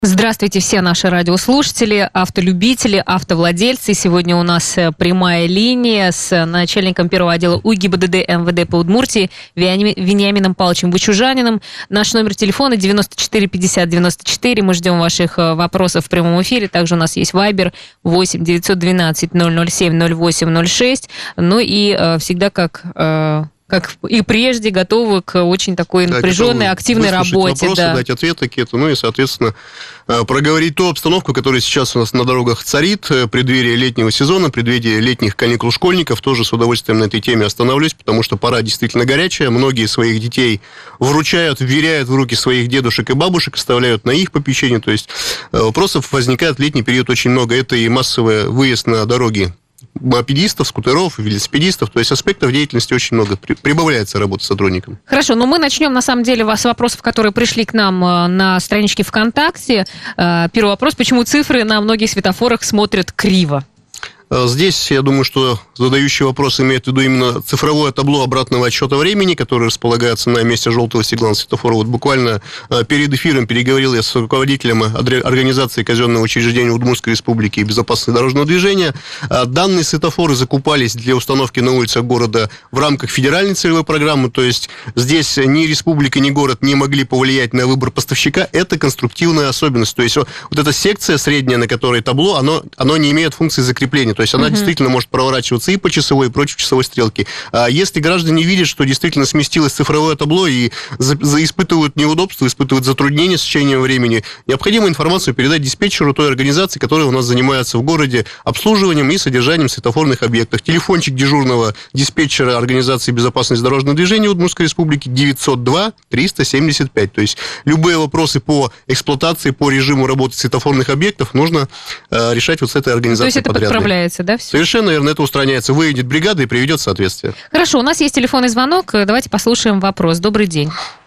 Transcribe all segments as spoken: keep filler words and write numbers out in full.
Здравствуйте, все наши радиослушатели, автолюбители, автовладельцы. Сегодня у нас прямая линия с начальником первого отдела УГИБДД МВД по Удмуртии Вениамином Павловичем Вычужаниным. Наш номер телефона девяносто четыре пятьдесят девяносто четыре. Мы ждем ваших вопросов в прямом эфире. Также у нас есть Вайбер восемь девятьсот двенадцать ноль ноль семь ноль восемь ноль шесть. Ну и э, всегда как... Э, как и прежде, готовы к очень такой напряженной, да, активной работе. Вопросы, да. Дать ответы какие-то, ну и, соответственно, проговорить ту обстановку, которая сейчас у нас на дорогах царит, преддверие летнего сезона, преддверие летних каникул школьников. Тоже с удовольствием на этой теме остановлюсь, потому что пора действительно горячая. Многие своих детей вручают, вверяют в руки своих дедушек и бабушек, оставляют на их попечение. То есть вопросов возникает в летний период очень много. Это и массовый выезд на дороги мопедистов, скутеров, велосипедистов, то есть аспектов деятельности очень много. Прибавляется работа сотрудникам. Хорошо, но мы начнем, на самом деле, с вопросов, которые пришли к нам на страничке ВКонтакте. Первый вопрос: почему цифры на многих светофорах смотрят криво? Здесь, я думаю, что задающий вопрос имеет в виду именно цифровое табло обратного отсчета времени, которое располагается на месте желтого сигнала светофора. Вот буквально перед эфиром переговорил я с руководителем организации казенного учреждения Удмуртской Республики и безопасности дорожного движения. Данные светофоры закупались для установки на улицах города в рамках федеральной целевой программы, то есть здесь ни республика, ни город не могли повлиять на выбор поставщика. Это конструктивная особенность. То есть вот эта секция средняя, на которой табло, оно, оно не имеет функции закрепления. То есть она uh-huh. действительно может проворачиваться и по часовой, и против часовой стрелки. А если граждане видят, что действительно сместилось цифровое табло и за, за испытывают неудобства, испытывают затруднения с течением времени, необходимо информацию передать диспетчеру той организации, которая у нас занимается в городе обслуживанием и содержанием светофорных объектов. Телефончик дежурного диспетчера организации безопасности дорожного движения Удмуртской Республики девятьсот два триста семьдесят пять. То есть любые вопросы по эксплуатации, по режиму работы светофорных объектов нужно э, решать вот с этой организацией. То есть это подрядной. Подправляется, да, все? Совершенно верно, это устраняется. Выйдет бригада и приведет в соответствие. Хорошо, у нас есть телефонный звонок. Давайте послушаем вопрос. Добрый день.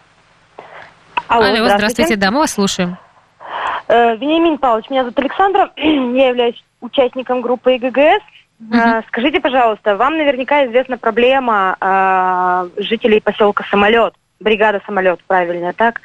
Алло, Алло, здравствуйте. здравствуйте. Да, мы вас слушаем. Э, Вениамин Павлович, меня зовут Александра. Я являюсь участником группы ИГГС. Угу. Э, скажите, пожалуйста, вам наверняка известна проблема э, жителей поселка Самолет. Бригада «Самолет», правильно так,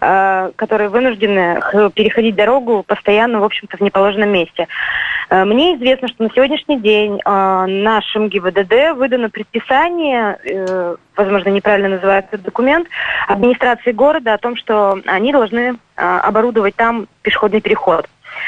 э, которые вынуждены переходить дорогу постоянно, в общем-то, в неположенном месте. Э, мне известно, что на сегодняшний день э, нашим ГИБДД выдано предписание, э, возможно, неправильно называется этот документ, администрации города о том, что они должны э, оборудовать там пешеходный переход.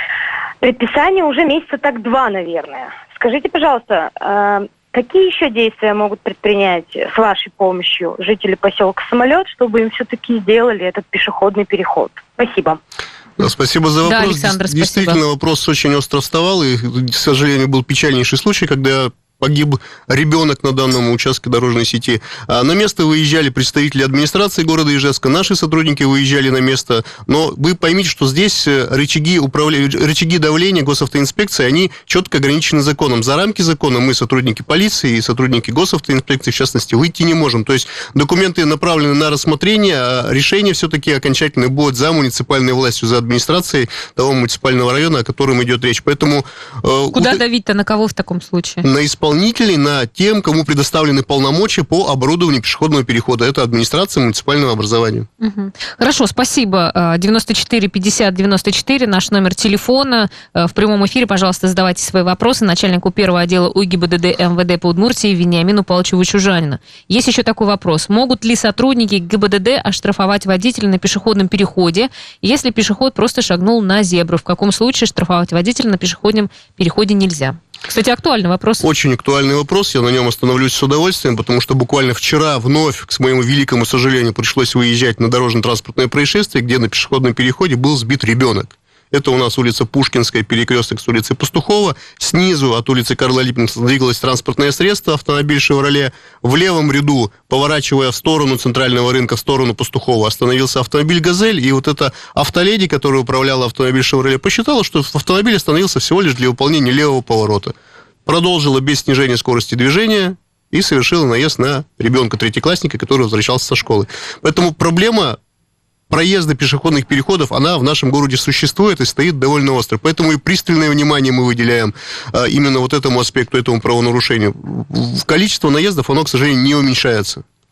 Предписание уже месяца так два, наверное. Скажите, пожалуйста, э, какие еще действия могут предпринять с вашей помощью жители поселка Самолет, чтобы им все-таки сделали этот пешеходный переход? Спасибо. Да, спасибо за вопрос. Да, Александр, спасибо. Действительно, вопрос очень остро вставал, и, к сожалению, был печальнейший случай, когда погиб ребенок на данном участке дорожной сети. А на место выезжали представители администрации города Ижевска, наши сотрудники выезжали на место, но вы поймите, что здесь рычаги, управля... рычаги давления госавтоинспекции, они четко ограничены законом. За рамки закона мы, сотрудники полиции и сотрудники госавтоинспекции, в частности, выйти не можем. То есть документы направлены на рассмотрение, а решение все-таки окончательно будет за муниципальной властью, за администрацией того муниципального района, о котором идет речь. Поэтому... Куда у... давить-то, на кого в таком случае? На исполнителей, на тем, кому предоставлены полномочия по оборудованию пешеходного перехода. Это администрация муниципального образования. Угу. Хорошо, спасибо. девяносто четыре пятьдесят девяносто четыре, наш номер телефона. В прямом эфире, пожалуйста, задавайте свои вопросы начальнику первого отдела УГИБДД МВД по Удмуртии Вениамину Павловичу Вычужанину. Есть еще такой вопрос. Могут ли сотрудники ГИБДД оштрафовать водителя на пешеходном переходе, если пешеход просто шагнул на зебру? В каком случае штрафовать водителя на пешеходном переходе нельзя? Кстати, актуальный вопрос. Очень актуальный вопрос, я на нем остановлюсь с удовольствием, потому что буквально вчера вновь, к моему великому сожалению, пришлось выезжать на дорожно-транспортное происшествие, где на пешеходном переходе был сбит ребенок. Это у нас улица Пушкинская, перекресток с улицы Пастухова. Снизу от улицы Карла Липкнехта двигалось транспортное средство, автомобиль «Шевроле». В левом ряду, поворачивая в сторону центрального рынка, в сторону Пастухова, остановился автомобиль «Газель». И вот эта автоледи, которая управляла автомобилем «Шевроле», посчитала, что автомобиль остановился всего лишь для выполнения левого поворота. Продолжила без снижения скорости движения и совершила наезд на ребенка-третьеклассника, который возвращался со школы. Поэтому проблема проезда пешеходных переходов, она в нашем городе существует и стоит довольно остро. Поэтому и пристальное внимание мы выделяем а, именно вот этому аспекту, этому правонарушению. В количество наездов оно, к сожалению, не уменьшается.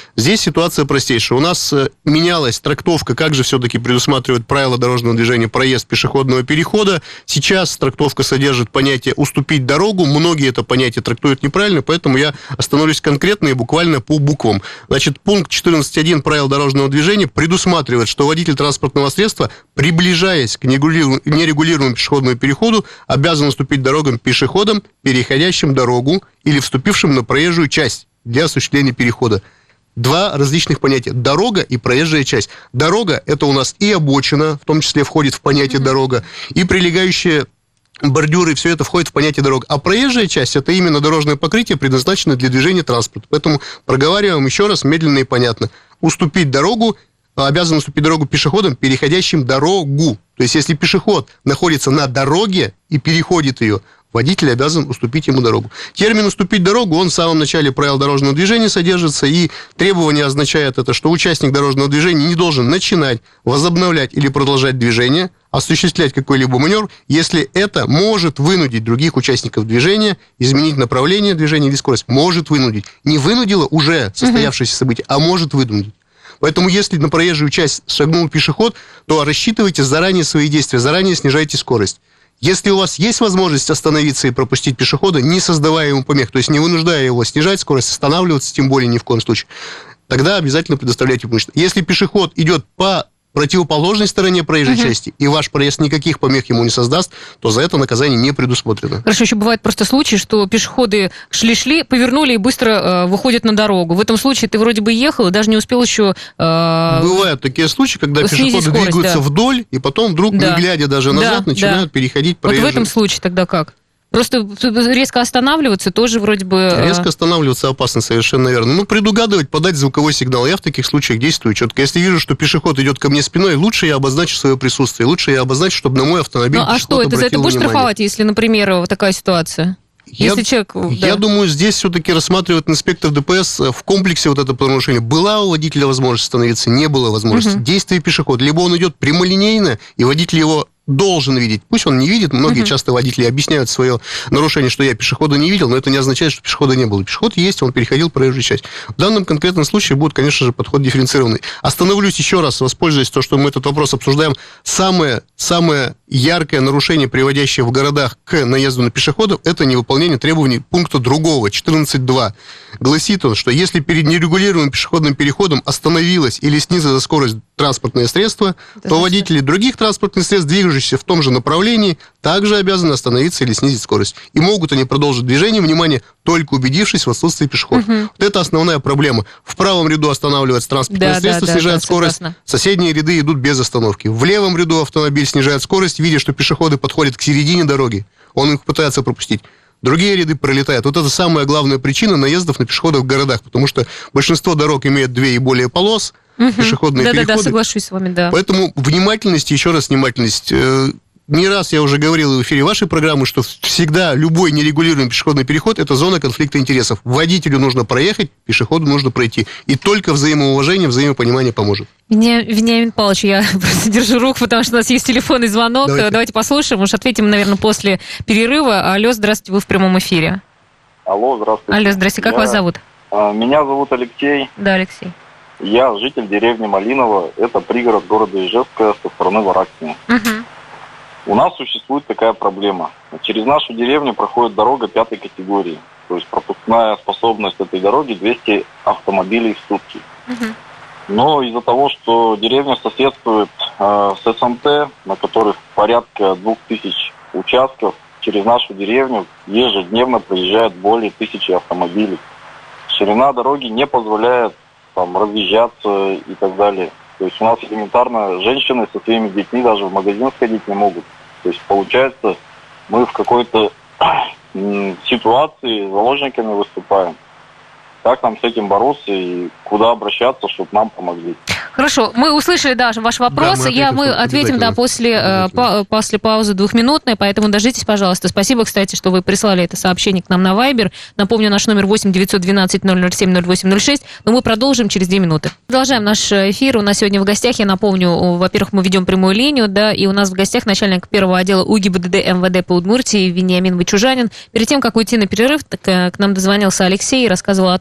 Здесь ситуация простейшая. У нас менялась трактовка, как же все-таки предусматривают правила дорожного движения проезд пешеходного перехода. Сейчас трактовка содержит понятие «уступить дорогу». Многие это понятие трактуют неправильно, поэтому я остановлюсь конкретно и буквально по буквам. Значит, пункт четырнадцать точка один правил дорожного движения предусматривает, что водитель транспортного средства, приближаясь к нерегулируемому пешеходному переходу, обязан уступить дорогам пешеходам, переходящим дорогу или вступившим на проезжую часть для осуществления перехода. Два различных понятия. Дорога и проезжая часть. Дорога – это у нас и обочина, в том числе входит в понятие дорога, и прилегающие бордюры, все это входит в понятие дорога. А проезжая часть – это именно дорожное покрытие, предназначенное для движения транспорта. Поэтому проговариваем еще раз медленно и понятно. Уступить дорогу, обязан уступить дорогу пешеходам, переходящим дорогу. То есть, если пешеход находится на дороге и переходит ее, водитель обязан уступить ему дорогу. Термин «уступить дорогу», он в самом начале правил дорожного движения содержится, и требование означает это, что участник дорожного движения не должен начинать, возобновлять или продолжать движение, осуществлять какой-либо маневр, если это может вынудить других участников движения изменить направление движения или скорость. Может вынудить. Не вынудило уже состоявшееся событие, а может вынудить. Поэтому, если на проезжую часть шагнул пешеход, то рассчитывайте заранее свои действия, заранее снижайте скорость. Если у вас есть возможность остановиться и пропустить пешехода, не создавая ему помех, то есть не вынуждая его снижать скорость, останавливаться, тем более ни в коем случае, тогда обязательно предоставляйте помощь. Если пешеход идет по противоположной стороне проезжей uh-huh. части, и ваш проезд никаких помех ему не создаст, то за это наказание не предусмотрено. Хорошо, еще бывает просто случай, что пешеходы шли-шли, повернули и быстро э, выходят на дорогу. В этом случае ты вроде бы ехал и даже не успел еще... Э, Бывают такие случаи, когда пешеходы скорость, двигаются да. вдоль, и потом вдруг, да. не глядя даже назад, да, начинают да. переходить проезжую. Вот в этом случае тогда как? Просто резко останавливаться тоже вроде бы... Резко останавливаться опасно, совершенно верно. Ну, предугадывать, подать звуковой сигнал. Я в таких случаях действую четко. Если вижу, что пешеход идет ко мне спиной, лучше я обозначу свое присутствие. Лучше я обозначу, чтобы на мой автомобиль ну, а что, это за это будешь штрафовать, если, например, вот такая ситуация? Я, Если человек, я да. думаю, здесь все-таки рассматривает инспектор ДПС в комплексе вот это нарушение. Была у водителя возможность остановиться, не было возможности. Угу. Действие пешехода. Либо он идет прямолинейно, и водитель его должен видеть. Пусть он не видит. Многие uh-huh. часто водители объясняют свое нарушение, что я пешехода не видел, но это не означает, что пешехода не было. Пешеход есть, он переходил проезжую часть. В данном конкретном случае будет, конечно же, подход дифференцированный. Остановлюсь еще раз, воспользуясь то, что мы этот вопрос обсуждаем. Самое, самое яркое нарушение, приводящее в городах к наезду на пешеходов, это невыполнение требований пункта другого, четырнадцать два. Гласит он, что если перед нерегулируемым пешеходным переходом остановилось или снизило скорость транспортное средство, это то водители других транспортных средств, движущихся в том же направлении, также обязаны остановиться или снизить скорость. И могут они продолжить движение, внимание, только убедившись в отсутствии пешехода. Угу. Вот это основная проблема. В правом ряду останавливается транспортное да, средство, да, снижает да, скорость, согласна. Соседние ряды идут без остановки. В левом ряду автомобиль снижает скорость, видя, что пешеходы подходят к середине дороги. Он их пытается пропустить. Другие ряды пролетают. Вот это самая главная причина наездов на пешеходов в городах, потому что большинство дорог имеет две и более полос, угу. пешеходные да, переходы. Да-да-да, соглашусь с вами, да. Поэтому внимательность, еще раз внимательность. Не раз я уже говорил в эфире вашей программы, что всегда любой нерегулируемый пешеходный переход – это зона конфликта интересов. Водителю нужно проехать, пешеходу нужно пройти. И только взаимоуважение, взаимопонимание поможет. Вениамин Павлович, я просто держу руку, потому что у нас есть телефонный звонок. Давайте, Давайте послушаем, уж ответим, наверное, после перерыва. Алло, здравствуйте, вы в прямом эфире. Алло, здравствуйте. Алло, здравствуйте, как я... вас зовут? Меня зовут Алексей. Да, Алексей. Я житель деревни Малиново, это пригород города Ижевска со стороны Вараксина. Угу. У нас существует такая проблема. Через нашу деревню проходит дорога пятой категории. То есть пропускная способность этой дороги двести автомобилей в сутки. Угу. Но из-за того, что деревня соседствует э, с СМТ, на которых порядка двух тысяч участков, через нашу деревню ежедневно проезжает более тысячи автомобилей. Ширина дороги не позволяет там разъезжаться и так далее. То есть у нас элементарно женщины со своими детьми даже в магазин сходить не могут. То есть получается, мы в какой-то ситуации заложниками выступаем. Как нам с этим бороться и куда обращаться, чтобы нам помогли? Хорошо, мы услышали, да, ваш вопрос. Да, мы, Я, мы ответим, да, после, э, по, после паузы двухминутной, поэтому дождитесь, пожалуйста. Спасибо, кстати, что вы прислали это сообщение к нам на Viber. Напомню, наш номер восемь девятьсот двенадцать ноль ноль семь ноль восемь ноль шесть, но мы продолжим через две минуты. Продолжаем наш эфир. У нас сегодня в гостях, я напомню, во-первых, мы ведем прямую линию, да, и у нас в гостях начальник первого отдела УГИБДД МВД по Удмуртии Вениамин Вычужанин. Перед тем, как уйти на перерыв, так, к нам дозвонился Алексей и рассказывал о том,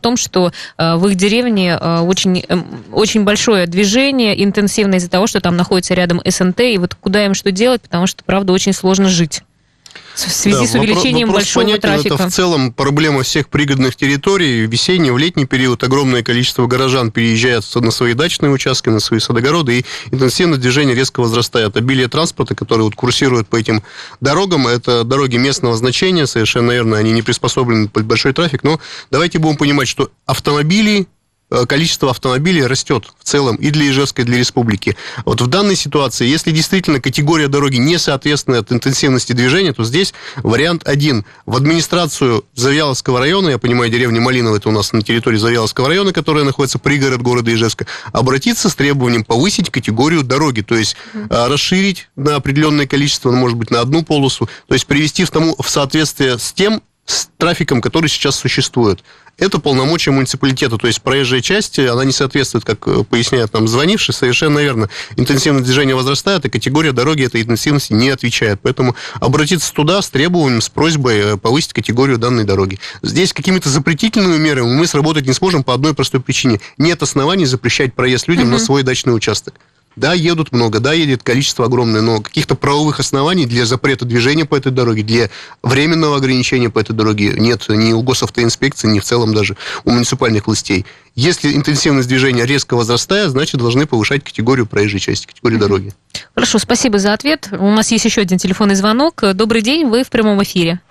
том, что в их деревне очень, очень большое движение, интенсивное из-за того, что там находится рядом СНТ, и вот куда им что делать, потому что, правда, очень сложно жить. В связи да, с увеличением вопрос, вопрос большого трафика. Это в целом проблема всех пригородных территорий. В весенний, в летний период огромное количество горожан переезжает на свои дачные участки, на свои садогороды, и интенсивность движения резко возрастает. Обилие транспорта, который вот курсирует по этим дорогам, это дороги местного значения, совершенно верно, они не приспособлены под большой трафик, но давайте будем понимать, что автомобилей, количество автомобилей растет в целом и для Ижевска, и для республики. Вот в данной ситуации, если действительно категория дороги не соответствует интенсивности движения, то здесь вариант один. В администрацию Завьяловского района, я понимаю, деревня Малиново, это у нас на территории Завьяловского района, которая находится пригород города Ижевска, обратиться с требованием повысить категорию дороги, то есть mm-hmm. расширить на определенное количество, может быть, на одну полосу, то есть привести в, тому, в соответствие с тем, с трафиком, который сейчас существует. Это полномочия муниципалитета, то есть проезжая часть, она не соответствует, как поясняет нам звонивший, совершенно верно. Интенсивность движения возрастает, и категория дороги этой интенсивности не отвечает. Поэтому обратиться туда с требованием, с просьбой повысить категорию данной дороги. Здесь какими-то запретительными мерами мы сработать не сможем по одной простой причине. Нет оснований запрещать проезд людям угу. на свой дачный участок. Да, едут много, да, едет количество огромное, но каких-то правовых оснований для запрета движения по этой дороге, для временного ограничения по этой дороге нет ни у госавтоинспекции, ни в целом даже у муниципальных властей. Если интенсивность движения резко возрастает, значит, должны повышать категорию проезжей части, категорию дороги. Хорошо, спасибо за ответ. У нас есть еще один телефонный звонок. Добрый день, вы в прямом эфире.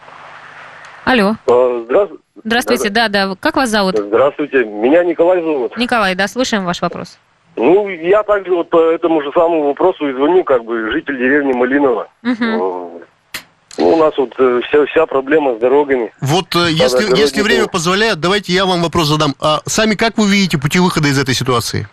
Алло. Здравствуйте. Здравствуйте, да, да. Как вас зовут? Здравствуйте, меня Николай зовут. Николай, да, слушаем ваш вопрос. Ну, я также вот по этому же самому вопросу и звоню, как бы, житель деревни Малиново. Угу. Ну, у нас вот вся, вся проблема с дорогами. Вот если, если время позволяет, давайте я вам вопрос задам. А сами как вы видите пути выхода из этой ситуации?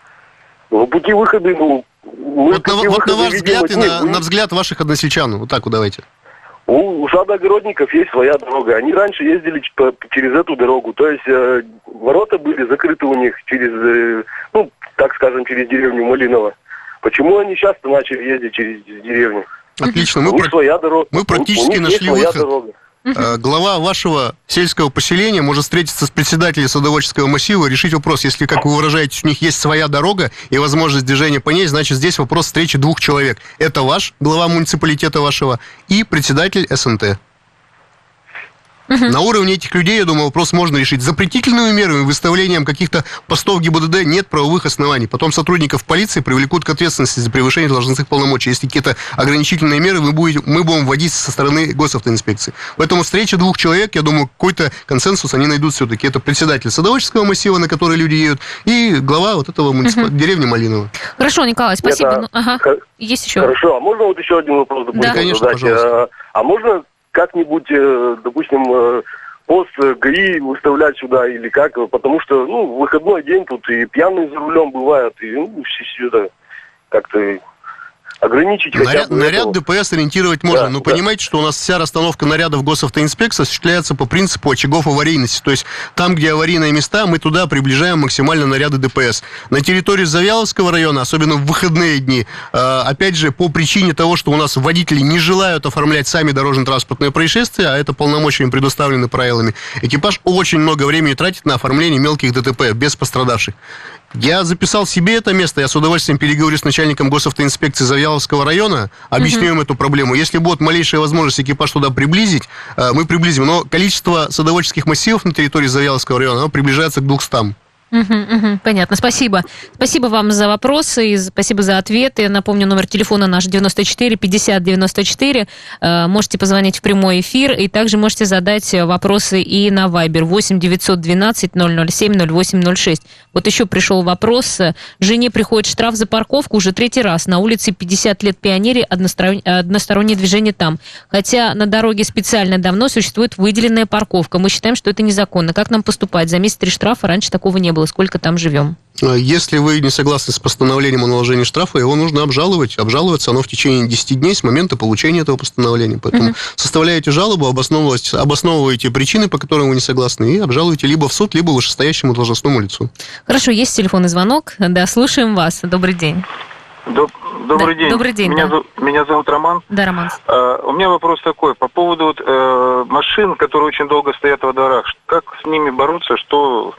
Ну, пути выхода, ну... Вот, на, вот на ваш взгляд и на, на взгляд ваших односельчан, вот так вот давайте. У, у садоогородников есть своя дорога. Они раньше ездили по, через эту дорогу. То есть э, ворота были закрыты у них через, э, ну, так скажем, через деревню Малиново. Почему они сейчас-то начали ездить через деревню? Отлично. Мы, про... своя дорога. Мы практически нашли выход. Дорога. Глава вашего сельского поселения может встретиться с председателем садоводческого массива и решить вопрос. Если, как вы выражаетесь, у них есть своя дорога и возможность движения по ней, значит, здесь вопрос встречи двух человек. Это ваш, глава муниципалитета вашего, и председатель СНТ. Угу. На уровне этих людей, я думаю, вопрос можно решить. Запретительными мерами, выставлением каких-то постов ГИБДД нет правовых оснований. Потом сотрудников полиции привлекут к ответственности за превышение должностных полномочий. Если какие-то ограничительные меры мы будем, мы будем вводить со стороны госавтоинспекции. Поэтому встреча двух человек, я думаю, какой-то консенсус они найдут все-таки. Это председатель садоводческого массива, на который люди едут, и глава вот этого муниципа... угу. деревни Малиново. Хорошо, Николай, спасибо. Это... Ну, ага. Х... Есть еще. Хорошо, а можно вот еще один вопрос допустим, да. Конечно, задать? пожалуйста. А, а можно как-нибудь, допустим, пост ГАИ выставлять сюда или как? Потому что, ну, выходной день тут и пьяные за рулем бывают, и, ну, все это как-то ограничить хотя наряд, бы наряд этого. ДПС ориентировать можно, да, но да. понимаете, что у нас вся расстановка нарядов госавтоинспекции осуществляется по принципу очагов аварийности. То есть там, где аварийные места, мы туда приближаем максимально наряды ДПС. На территории Завьяловского района, особенно в выходные дни, опять же, по причине того, что у нас водители не желают оформлять сами дорожно-транспортные происшествия, а это полномочия им предоставлены правилами, экипаж очень много времени тратит на оформление мелких ДТП без пострадавших. Я записал себе это место, я с удовольствием переговорю с начальником госавтоинспекции Завьяловского района, объясню им uh-huh. эту проблему. Если будет малейшая возможность экипаж туда приблизить, мы приблизим. Но количество садоводческих массивов на территории Завьяловского района, оно приближается к двухстам. Угу, угу, понятно, спасибо. Спасибо вам за вопросы и спасибо за ответы. Напомню, номер телефона наш девяносто четыре пятьдесят девяносто четыре. Можете позвонить в прямой эфир и также можете задать вопросы и на Вайбер восемь девятьсот двенадцать ноль ноль семь ноль восемь ноль шесть. Вот еще пришел вопрос. Жене приходит штраф за парковку уже третий раз. На улице пятьдесят лет Пионерии, однострон... одностороннее движение там. Хотя на дороге специально давно существует выделенная парковка. Мы считаем, что это незаконно. Как нам поступать? За месяц три штрафа, раньше такого не было. Сколько там живем? Если вы не согласны с постановлением о наложении штрафа, его нужно обжаловать. Обжаловаться оно в течение десяти дней с момента получения этого постановления. Поэтому uh-huh. составляете жалобу, обосновываете, обосновываете причины, по которым вы не согласны, и обжалуете либо в суд, либо вышестоящему должностному лицу. Хорошо, есть телефонный звонок. Да, слушаем вас. Добрый день. Доб- Добрый да, день. Добрый день. Меня, Да. зов- меня зовут Роман. Да, Роман. Uh, у меня вопрос такой. По поводу вот, uh, машин, которые очень долго стоят во дворах. Как с ними бороться? Что,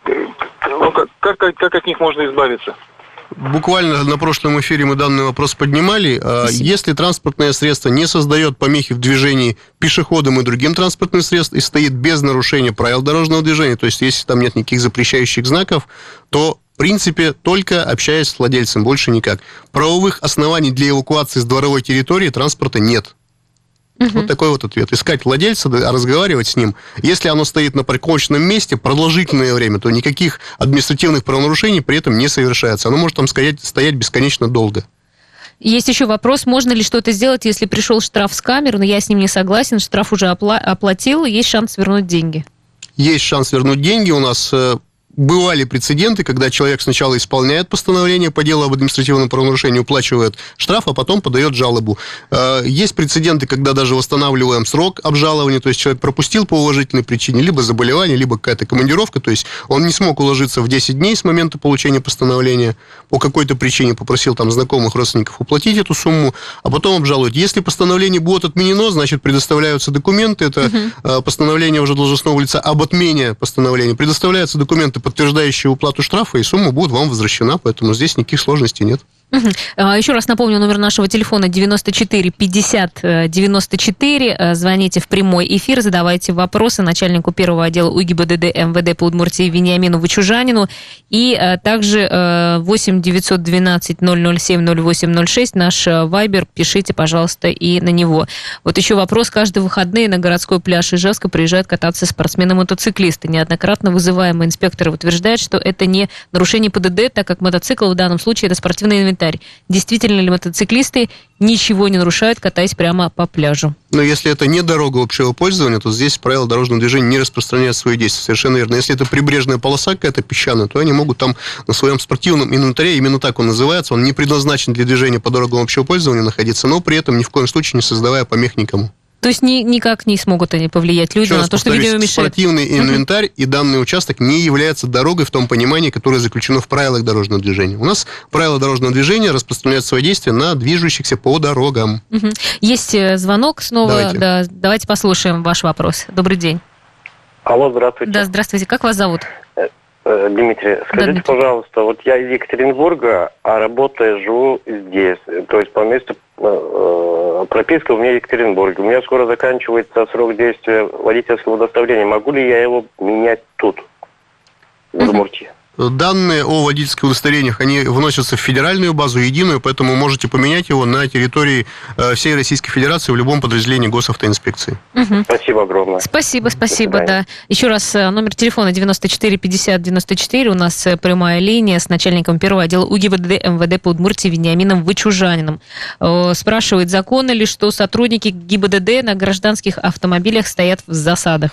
ну, как, как, как от них можно избавиться? Буквально на прошлом эфире мы данный вопрос поднимали. Спасибо. Если транспортное средство не создает помехи в движении пешеходам и другим транспортным средствам и стоит без нарушения правил дорожного движения, то есть если там нет никаких запрещающих знаков, то в принципе только общаясь с владельцем, больше никак. Правовых оснований для эвакуации с дворовой территории транспорта нет. Угу. Вот такой вот ответ. Искать владельца, разговаривать с ним. Если оно стоит на парковочном месте продолжительное время, то никаких административных правонарушений при этом не совершается. Оно может там стоять, стоять бесконечно долго. Есть еще вопрос, можно ли что-то сделать, если пришел штраф с камеры, но я с ним не согласен, штраф уже опла- оплатил, есть шанс вернуть деньги? Есть шанс вернуть деньги. У нас бывали прецеденты, когда человек сначала исполняет постановление по делу об административном правонарушении, уплачивает штраф, а потом подает жалобу. Есть прецеденты, когда даже восстанавливаем срок обжалования, то есть человек пропустил по уважительной причине, либо заболевание, либо какая-то командировка, то есть он не смог уложиться в десять дней с момента получения постановления, по какой-то причине попросил там знакомых, родственников уплатить эту сумму, а потом обжалует. Если постановление будет отменено, значит, предоставляются документы, это угу. постановление уже должностного лица об отмене постановления, предоставляются документы, подтверждающие уплату штрафа, и сумма будет вам возвращена, поэтому здесь никаких сложностей нет. Угу. Еще раз напомню, номер нашего телефона девяносто четыре пятьдесят девяносто четыре. Звоните в прямой эфир, задавайте вопросы начальнику первого отдела УГИБДД МВД по Удмуртии Вениамину Вычужанину. И также восемь девятьсот двенадцать ноль ноль семь ноль восемь ноль шесть наш вайбер, пишите, пожалуйста, и на него. Вот еще вопрос. Каждые выходные на городской пляж Ижевска приезжают кататься спортсмены-мотоциклисты. Неоднократно вызываемые инспекторы утверждают, что это не нарушение ПДД, так как мотоцикл в данном случае это спортивный инвентарь. Действительно ли мотоциклисты ничего не нарушают, катаясь прямо по пляжу? Но если это не дорога общего пользования, то здесь правила дорожного движения не распространяют свои действия. Совершенно верно. Если это прибрежная полоса какая-то песчаная, то они могут там на своем спортивном инвентаре, именно так он называется, он не предназначен для движения по дорогам общего пользования находиться, но при этом ни в коем случае не создавая помех никому. То есть ни, никак не смогут они повлиять люди на то, что, видимо, мешает. Спортивный инвентарь uh-huh. и данный участок не является дорогой в том понимании, которое заключено в правилах дорожного движения. У нас правила дорожного движения распространяют свои действия на движущихся по дорогам. Uh-huh. Есть звонок снова. Давайте. Да, давайте послушаем ваш вопрос. Добрый день. Алло, здравствуйте. Да, здравствуйте. Как вас зовут? Дмитрий, скажите, да, Дмитрий. пожалуйста, вот я из Екатеринбурга, а работаю, живу здесь, то есть по месту э, прописка у меня в Екатеринбурге. У меня скоро заканчивается срок действия водительского удостоверения. Могу ли я его менять тут, в Удмуртии? Данные о водительских удостоверениях, они вносятся в федеральную базу, единую, поэтому можете поменять его на территории всей Российской Федерации в любом подразделении госавтоинспекции. Угу. Спасибо огромное. Спасибо, спасибо, да. Еще раз, номер телефона девяносто четыре пятьдесят девяносто четыре, у нас прямая линия с начальником первого отдела УГИБДД МВД по Удмуртии Вениамином Вычужаниным. Спрашивает, законно ли, что сотрудники ГИБДД на гражданских автомобилях стоят в засадах?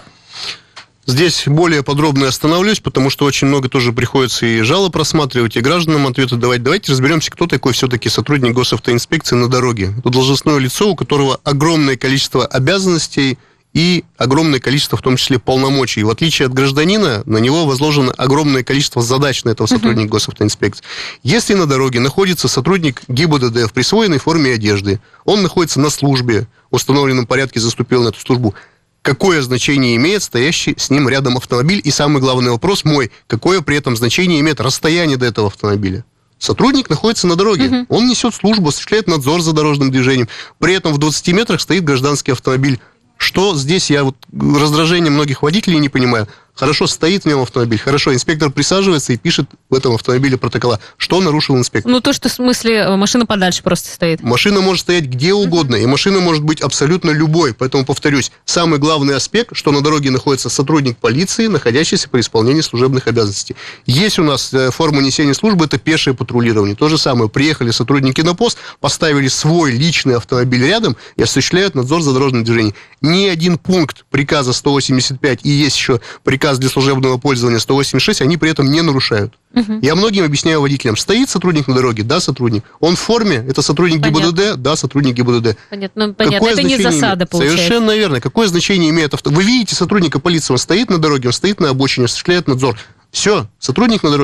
Здесь более подробно остановлюсь, потому что очень много тоже приходится и жалоб просматривать, и гражданам ответы давать. Давайте разберемся, кто такой все-таки сотрудник госавтоинспекции на дороге. Это должностное лицо, у которого огромное количество обязанностей и огромное количество, в том числе, полномочий. В отличие от гражданина, на него возложено огромное количество задач на этого сотрудника uh-huh. госавтоинспекции. Если на дороге находится сотрудник ГИБДД в присвоенной форме одежды, он находится на службе, в установленном порядке заступил на эту службу, какое значение имеет стоящий с ним рядом автомобиль? И самый главный вопрос мой, какое при этом значение имеет расстояние до этого автомобиля? Сотрудник находится на дороге, uh-huh. он несет службу, осуществляет надзор за дорожным движением. При этом в двадцати метрах стоит гражданский автомобиль. Что здесь, я вот раздражение многих водителей не понимаю. Хорошо, стоит в нем автомобиль, хорошо, инспектор присаживается и пишет в этом автомобиле протокола. Что нарушил инспектор? Ну, то, что в смысле машина подальше просто стоит. Машина может стоять где угодно, и машина может быть абсолютно любой. Поэтому, повторюсь, самый главный аспект, что на дороге находится сотрудник полиции, находящийся при исполнении служебных обязанностей. Есть у нас форма несения службы, это пешее патрулирование. То же самое, приехали сотрудники на пост, поставили свой личный автомобиль рядом и осуществляют надзор за дорожным движением. Ни один пункт приказа сто восемьдесят пять, и есть еще приказ для служебного пользования сто восемьдесят шесть, они при этом не нарушают. Угу. Я многим объясняю водителям, стоит сотрудник на дороге? Да, сотрудник. Он в форме? Это сотрудник понятно. ГИБДД? Да, сотрудник ГИБДД. Понятно, понятно. Это не засада, имеет? Получается. Совершенно верно. Какое значение имеет авто? Вы видите сотрудника полиции, он стоит на дороге, он стоит на обочине, осуществляет надзор. Все, сотрудник на дороге.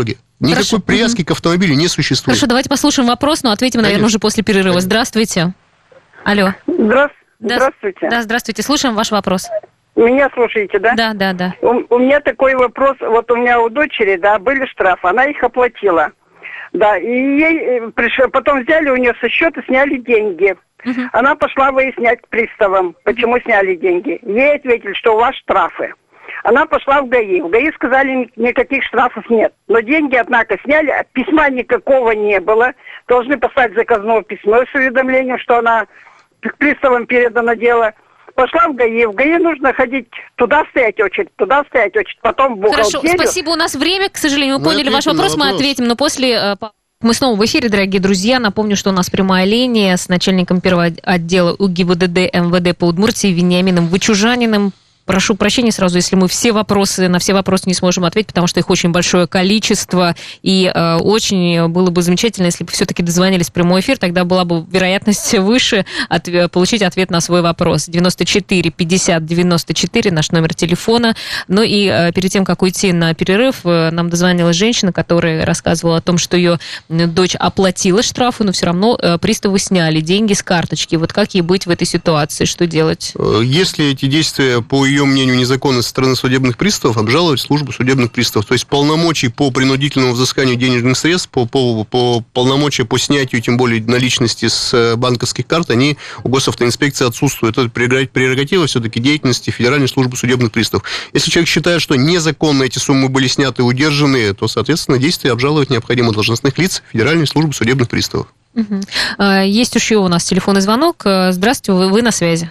Никакой Хорошо. привязки mm-hmm. к автомобилю не существует. Хорошо, давайте послушаем вопрос, но ответим, наверное, Конечно. уже после перерыва. Конечно. Здравствуйте. Алло. Здра... Да, Здравствуйте. Да, здравствуйте. Слушаем ваш вопрос. Меня слушаете, да? Да, да, да. У, у меня такой вопрос. Вот у меня у дочери, да, были штрафы, она их оплатила. Да, и ей пришло, потом взяли у нее со счета, сняли деньги. Uh-huh. Она пошла выяснять к приставам, почему сняли деньги. Ей ответили, что у вас штрафы. Она пошла в ГАИ. В ГАИ сказали, никаких штрафов нет. Но деньги, однако, сняли, письма никакого не было. Должны послать заказное письмо с уведомлением, что она к приставам передано дело. Пошла в ГАИ. В ГАИ нужно ходить, туда стоять очередь, туда стоять очередь, потом в бухгалтерию. Хорошо, спасибо. У нас время, к сожалению, мы, мы поняли ваш вопрос, вопрос, мы ответим, но после... Мы снова в эфире, дорогие друзья. Напомню, что у нас прямая линия с начальником первого отдела УГИБДД МВД по Удмуртии Вениамином Вычужаниным. Прошу прощения сразу, если мы все вопросы, на все вопросы не сможем ответить, потому что их очень большое количество, и э, очень было бы замечательно, если бы все-таки дозвонились в прямой эфир, тогда была бы вероятность выше от, получить ответ на свой вопрос. девяносто четыре пятьдесят девяносто четыре, наш номер телефона. Ну и э, перед тем, как уйти на перерыв, э, нам дозвонилась женщина, которая рассказывала о том, что ее дочь оплатила штрафы, но все равно э, приставы сняли деньги с карточки. Вот как ей быть в этой ситуации, что делать? Если эти действия по ее мнению незаконны со стороны судебных приставов, обжаловать службу судебных приставов. То есть полномочий по принудительному взысканию денежных средств, по, по, по полномочия по снятию, тем более наличности с банковских карт, они у госавтоинспекции отсутствуют. Это прерогатива все-таки деятельности Федеральной службы судебных приставов. Если человек считает, что незаконно эти суммы были сняты и удержаны, то, соответственно, действия обжаловать необходимо должностных лиц Федеральной службы судебных приставов. Угу. Есть еще у нас телефонный звонок. Здравствуйте, вы, вы на связи.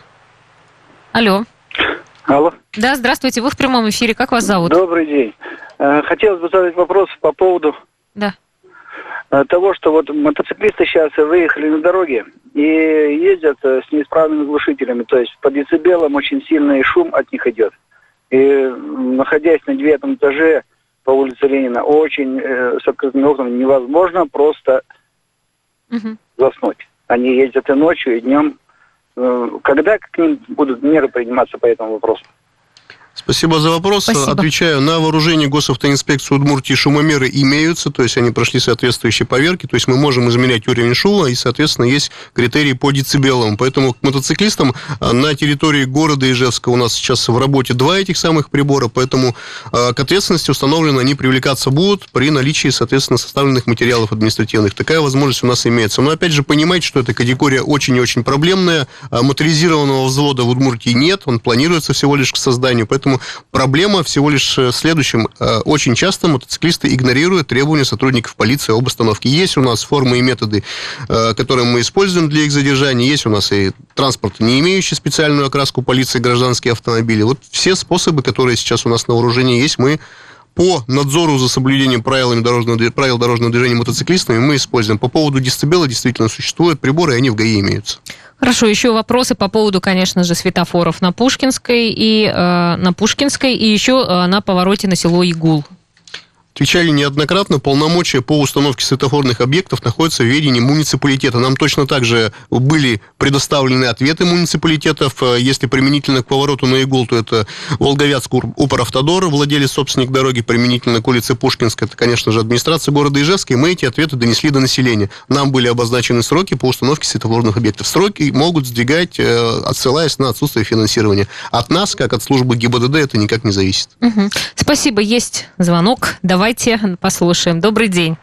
Алло. Алло. Да, здравствуйте, вы в прямом эфире, как вас зовут? Добрый день. Хотелось бы задать вопрос по поводу да. того, что вот мотоциклисты сейчас выехали на дороге и ездят с неисправными глушителями, то есть по децибелам очень сильный шум от них идет. И находясь на девятом этаже по улице Ленина, очень э, с открытыми окнами невозможно просто угу. заснуть. Они ездят и ночью, и днем. Когда к ним будут меры приниматься по этому вопросу? Спасибо за вопрос. Спасибо. Отвечаю. На вооружении госавтоинспекции Удмуртии шумомеры имеются, то есть они прошли соответствующие поверки, то есть мы можем измерять уровень шума, и, соответственно, есть критерии по децибелам. Поэтому к мотоциклистам на территории города Ижевска у нас сейчас в работе два этих самых прибора, поэтому к ответственности установлено они привлекаться будут при наличии, соответственно, составленных материалов административных. Такая возможность у нас имеется. Но, опять же, понимайте, что эта категория очень и очень проблемная. Моторизированного взвода в Удмуртии нет, он планируется всего лишь к созданию, поэтому Поэтому проблема всего лишь в следующем. Очень часто мотоциклисты игнорируют требования сотрудников полиции об остановке. Есть у нас формы и методы, которые мы используем для их задержания. Есть у нас и транспорт, не имеющий специальную окраску полиции, гражданские автомобили. Вот все способы, которые сейчас у нас на вооружении есть, мы по надзору за соблюдением правилами дорожного, правил дорожного движения мотоциклистами мы используем. По поводу децибела действительно существуют приборы, и они в ГАИ имеются. Хорошо, еще вопросы по поводу, конечно же, светофоров на Пушкинской и э, на Пушкинской, и еще э, на повороте на село Игул. Отвечали неоднократно, полномочия по установке светофорных объектов находятся в ведении муниципалитета. Нам точно так же были предоставлены ответы муниципалитетов. Если применительно к повороту на Игул, то это Волговятск Упоравтодор, владелец, собственник дороги. Применительно к улице Пушкинской, это, конечно же, администрация города Ижевска. И мы эти ответы донесли до населения. Нам были обозначены сроки по установке светофорных объектов. Сроки могут сдвигать, отсылаясь на отсутствие финансирования. От нас, как от службы ГИБДД, это никак не зависит. Угу. Спасибо. Есть звонок. Давай. Давайте послушаем. Добрый день.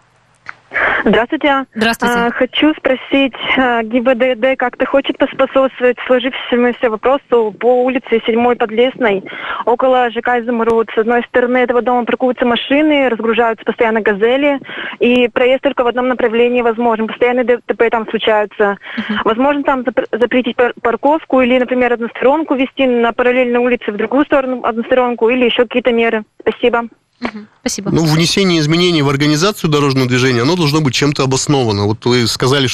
Здравствуйте. Здравствуйте. А, хочу спросить, ГИБДД как-то хочет поспособствовать сложившемуся вопросу по улице седьмой Подлесной, около ЖК «Изумруд». С одной стороны этого дома паркуются машины, разгружаются постоянно «Газели», и проезд только в одном направлении возможен. Постоянные ДТП там случаются. Uh-huh. Возможно там запретить парковку или, например, односторонку вести на параллельной улице в другую сторону односторонку или еще какие-то меры. Спасибо. Спасибо. Ну, внесение изменений в организацию дорожного движения, оно должно быть чем-то обосновано. Вот вы сказали, что там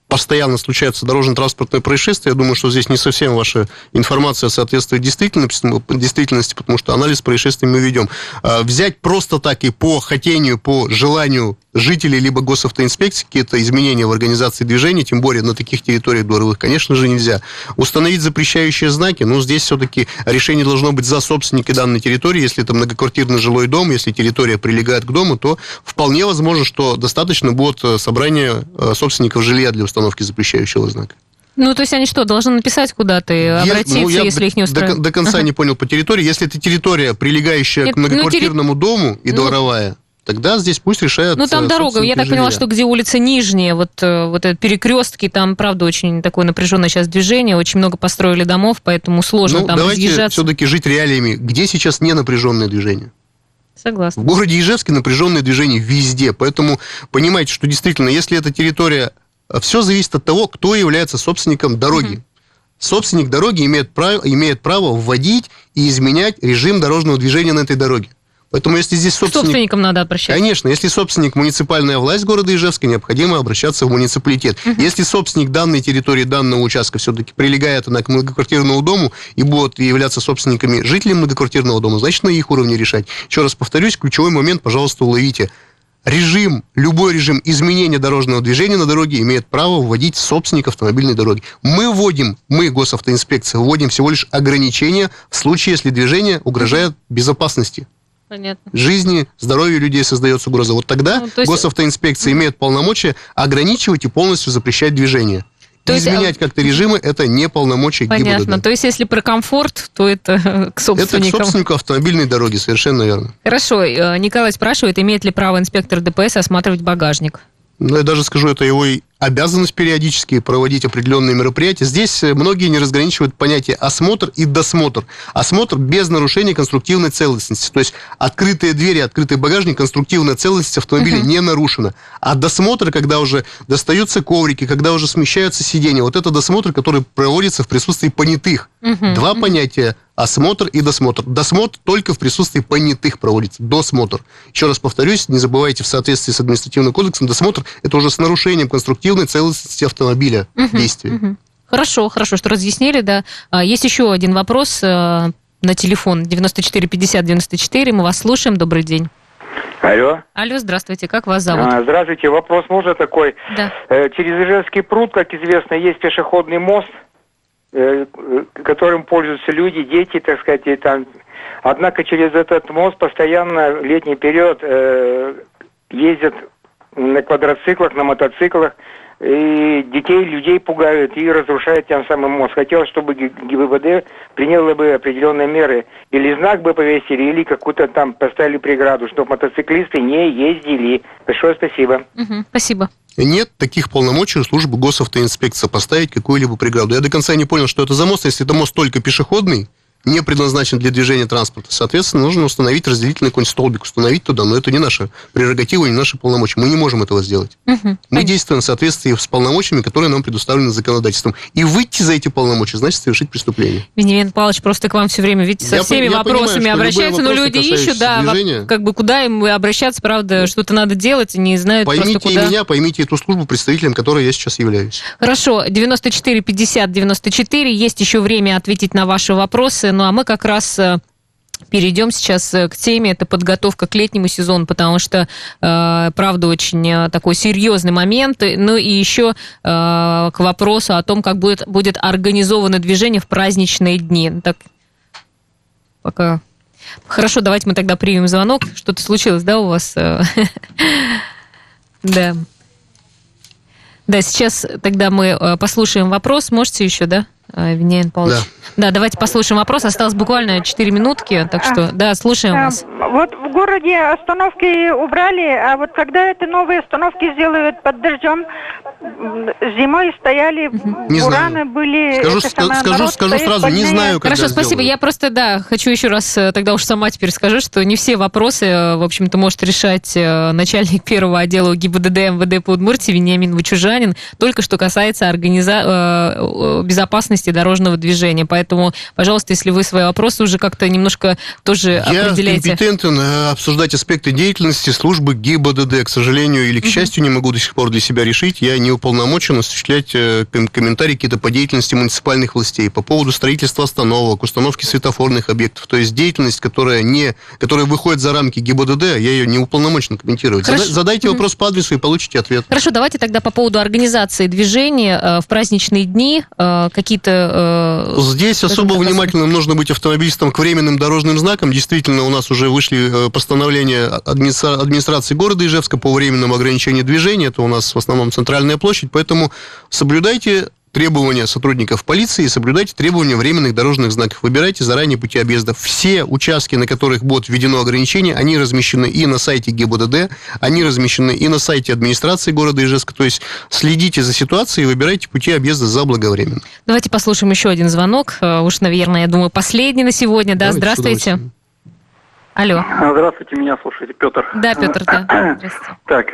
постоянно случаются дорожно-транспортные происшествия. Я думаю, что здесь не совсем ваша информация соответствует действительности, потому что анализ происшествий мы ведем. Взять просто так и по хотению, по желанию жителей либо госавтоинспекции какие-то изменения в организации движения, тем более на таких территориях дворовых, конечно же, нельзя. Установить запрещающие знаки, но здесь все-таки решение должно быть за собственники данной территории. Если это многоквартирный жилой дом, если территория прилегает к дому, то вполне возможно, что достаточно будет собрания собственников жилья для установки запрещающего знака. Ну, то есть они что, должны написать куда-то и обратиться, ну, если до, их не устраивает? До, до конца ага. не понял по территории. Если это территория, прилегающая Нет, к многоквартирному ну, терри... дому и ну... дворовая, тогда здесь пусть решают. Ну, там дорога. Я так жилья. поняла, что где улица Нижняя, вот, вот этот перекрестки, там, правда, очень такое напряженное сейчас движение, очень много построили домов, поэтому сложно ну, там давайте разъезжаться. все-таки жить реалиями. Где сейчас не напряженное движение? Согласна. В городе Ижевске напряженное движение везде. Поэтому понимаете, что действительно, если эта территория... Все зависит от того, кто является собственником дороги. Угу. Собственник дороги имеет право, имеет право вводить и изменять режим дорожного движения на этой дороге. Поэтому если здесь собственник... К собственникам надо обращаться. Конечно, если собственник муниципальная власть города Ижевска, необходимо обращаться в муниципалитет. Uh-huh. Если собственник данной территории, данного участка все-таки прилегает она к многоквартирному дому и будут являться собственниками жителей многоквартирного дома, значит, на их уровне решать. Еще раз повторюсь, ключевой момент, пожалуйста, уловите. Режим, любой режим изменения дорожного движения на дороге имеет право вводить собственник автомобильной дороги. Мы вводим, мы, госавтоинспекция, вводим всего лишь ограничения в случае, если движение угрожает безопасности. Понятно. Жизни, здоровью людей создается угроза. Вот тогда ну, есть... госавтоинспекция имеет полномочия ограничивать и полностью запрещать движение. То есть... Изменять как-то режимы – это не полномочия Понятно. ГИБДД. То есть если про комфорт, то это к собственникам. Это к собственнику автомобильной дороги, совершенно верно. Хорошо. Николай спрашивает, имеет ли право инспектор ДПС осматривать багажник? Ну, я даже скажу, это его обязанность периодически проводить определенные мероприятия. Здесь многие не разграничивают понятие осмотр и досмотр. Осмотр без нарушения конструктивной целостности. То есть открытые двери, открытый багажник, конструктивная целостность автомобиля uh-huh. не нарушена. А досмотр, когда уже достаются коврики, когда уже смещаются сиденья, вот это досмотр, который проводится в присутствии понятых. Uh-huh. Два uh-huh. понятия. Осмотр и досмотр. Досмотр только в присутствии понятых проводится. Досмотр. Еще раз повторюсь, не забывайте, в соответствии с административным кодексом, досмотр – это уже с нарушением конструктивной целостности автомобиля uh-huh, действия. Uh-huh. Хорошо, хорошо, что разъяснили, да. Есть еще один вопрос на телефон девяносто четыре пятьдесят девяносто четыре. Мы вас слушаем. Добрый день. Алло. Алло, здравствуйте. Как вас зовут? А, здравствуйте. Вопрос можно такой? Да. Через Ижевский пруд, как известно, есть пешеходный мост, которым пользуются люди, дети, так сказать, и там. Однако через этот мост постоянно в летний период э, ездят на квадроциклах, на мотоциклах, и детей, людей пугают и разрушают тем самым мост. Хотелось, чтобы ГИБДД приняло бы определенные меры. Или знак бы повесили, или какую-то там поставили преграду, чтобы мотоциклисты не ездили. Большое спасибо. Угу, спасибо. Нет таких полномочий у службы госавтоинспекции поставить какую-либо преграду. Я до конца не понял, что это за мост. Если это мост только пешеходный, не предназначен для движения транспорта, соответственно, нужно установить разделительный какой-нибудь столбик, установить туда, но это не наша прерогатива, не наши полномочия. Мы не можем этого сделать. Угу. Мы Понятно. действуем в соответствии с полномочиями, которые нам предоставлены законодательством. И выйти за эти полномочия, значит, совершить преступление. Вениамин Павлович просто к вам все время, видите, со я всеми я вопросами понимаю, обращаются, но люди ищут, да, движения, как бы куда им обращаться, правда, да. что-то надо делать, не знают поймите просто куда. Поймите и меня, поймите эту службу, представителем которой я сейчас являюсь. Хорошо, девяносто четыре пятьдесят девяносто четыре, есть еще время ответить на ваши вопросы, ну а мы как раз перейдем сейчас к теме, это подготовка к летнему сезону, потому что, э, правда, очень такой серьезный момент. Ну и еще э, к вопросу о том, как будет, будет организовано движение в праздничные дни. Так, пока... Хорошо, давайте мы тогда примем звонок. Что-то случилось, да, у вас? Да. Да, сейчас тогда мы послушаем вопрос. Можете еще, да, Вениамин Павлович? Да. Да, давайте послушаем вопрос. Осталось буквально четыре минутки, так что, да, слушаем а, вас. Вот в городе остановки убрали, а вот когда это новые остановки сделают под дождем, зимой стояли, не бураны знаю. были... Скажу, ска- самое, скажу, скажу сразу, не знаю, когда Хорошо, спасибо. сделают. Я просто, да, хочу еще раз тогда уж сама теперь скажу, что не все вопросы, в общем-то, может решать начальник первого отдела ГИБДД МВД по Удмуртии Вениамин Вычужанин, только что касается организа... безопасности дорожного движения. поэтому, пожалуйста, если вы свои вопросы уже как-то немножко тоже Я определяете. Я компетентен обсуждать аспекты деятельности службы ГИБДД. К сожалению или к счастью, не могу до сих пор для себя решить. Я не уполномочен осуществлять комментарии какие-то по деятельности муниципальных властей, по поводу строительства остановок, установки светофорных объектов. То есть деятельность, которая, не, которая выходит за рамки ГИБДД, я ее не уполномочен комментировать. Хорошо. Задайте вопрос по адресу и получите ответ. Хорошо, давайте тогда по поводу организации движения э, в праздничные дни э, какие-то... Э, Здесь особо внимательным нужно быть автомобилистом к временным дорожным знакам. Действительно, у нас уже вышли постановления администра... администрации города Ижевска по временному ограничению движения. Это у нас в основном центральная площадь, поэтому соблюдайте требования сотрудников полиции, соблюдайте требования временных дорожных знаков. Выбирайте заранее пути объезда. Все участки, на которых будет введено ограничение, они размещены и на сайте ГИБДД, они размещены и на сайте администрации города Ижевска. То есть следите за ситуацией и выбирайте пути объезда заблаговременно. Давайте послушаем еще один звонок. Уж, наверное, я думаю, последний на сегодня. Да, давайте, здравствуйте. Алло. Здравствуйте, меня слушаете, Петр. Да, Петр, да. Здравствуйте. Так,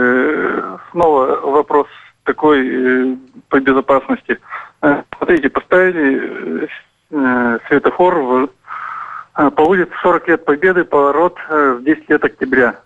э, снова вопрос такой э, по безопасности. Э, смотрите, поставили э, светофор в, э, по улице сорок лет Победы, поворот э, в десять лет октября.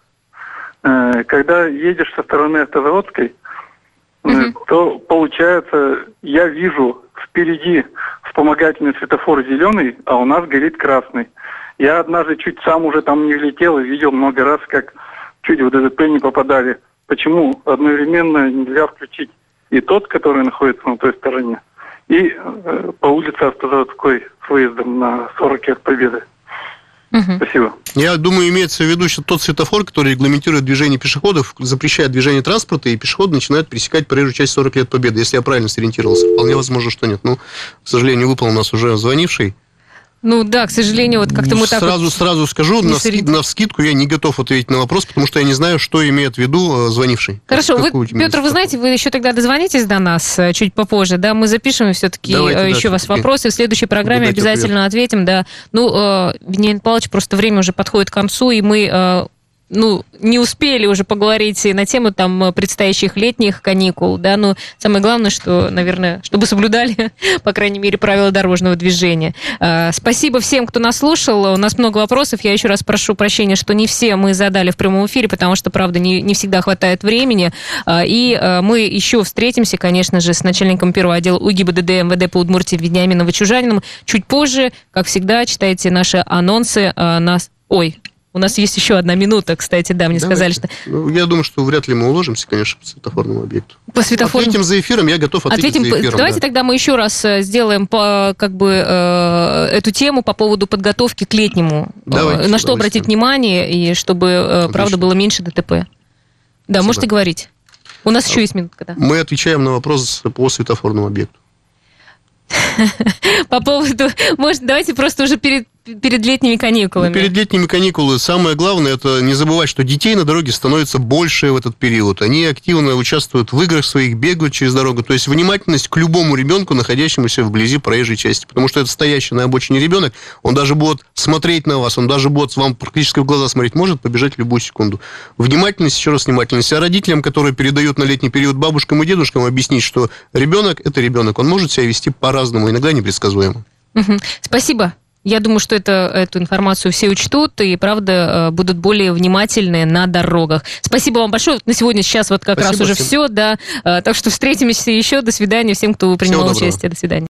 Э, когда едешь со стороны Автозаводской, э, mm-hmm. то получается, я вижу впереди вспомогательный светофор зеленый, а у нас горит красный. Я однажды чуть сам уже там не влетел и видел много раз, как чуть в ДТП не попадали. Почему одновременно нельзя включить и тот, который находится на той стороне, и э, по улице Автозаводской с выездом на сорок лет Победы? Угу. Спасибо. Я думаю, имеется в виду, что тот светофор, который регламентирует движение пешеходов, запрещает движение транспорта, и пешеходы начинают пересекать проезжую часть сорок лет Победы, если я правильно сориентировался. Вполне возможно, что нет. Ну, к сожалению, выпал у нас уже звонивший. Ну да, к сожалению, вот как-то мы так... Сразу, вот сразу скажу, на, ски, на вскидку я не готов ответить на вопрос, потому что я не знаю, что имеет в виду звонивший. Хорошо, вы, Петр, вы знаете, вы еще тогда дозвонитесь до нас чуть попозже, да, мы запишем все-таки Давайте, еще да, вас вопросы, в следующей программе обязательно ответ. ответим, да. Ну, э, Вениамин Павлович, просто время уже подходит к концу, и мы... Э, ну, не успели уже поговорить на тему там предстоящих летних каникул, да, но самое главное, что, наверное, чтобы соблюдали, по крайней мере, правила дорожного движения. Спасибо всем, кто нас слушал. У нас много вопросов. Я еще раз прошу прощения, что не все мы задали в прямом эфире, потому что, правда, не, не всегда хватает времени. И мы еще встретимся, конечно же, с начальником первого отдела УГИБДД МВД по Удмуртии Вениамином Чужаниным. Чуть позже, как всегда, читайте наши анонсы. Нас... Ой... У нас есть еще одна минута, кстати, да, мне Давайте. сказали, что... Ну, я думаю, что вряд ли мы уложимся, конечно, по светофорному объекту. По светофорному... Ответим за эфиром, я готов ответить Ответим... за эфиром. Давайте да. тогда мы еще раз сделаем по, как бы, э, эту тему по поводу подготовки к летнему. Давайте, На что обратить внимание, и чтобы, Отлично. правда, было меньше ДТП. Да, Спасибо. можете говорить. У нас а еще есть минутка, да. Мы отвечаем на вопрос по светофорному объекту. По поводу... Может, давайте просто уже перед... перед летними каникулами. Ну, перед летними каникулами самое главное, это не забывать, что детей на дороге становится больше в этот период. Они активно участвуют в играх своих, бегают через дорогу. То есть внимательность к любому ребенку, находящемуся вблизи проезжей части. Потому что это стоящий на обочине ребенок, он даже будет смотреть на вас, он даже будет вам практически в глаза смотреть, может побежать в любую секунду. Внимательность, еще раз внимательность. А родителям, которые передают на летний период бабушкам и дедушкам, объяснить, что ребенок – это ребенок, он может себя вести по-разному, иногда непредсказуемо. Угу. Спасибо. Я думаю, что это, эту информацию все учтут и, правда, будут более внимательны на дорогах. Спасибо вам большое. На сегодня сейчас вот как Спасибо раз уже всем. все, да. Так что встретимся еще. До свидания всем, кто принимал участие. До свидания.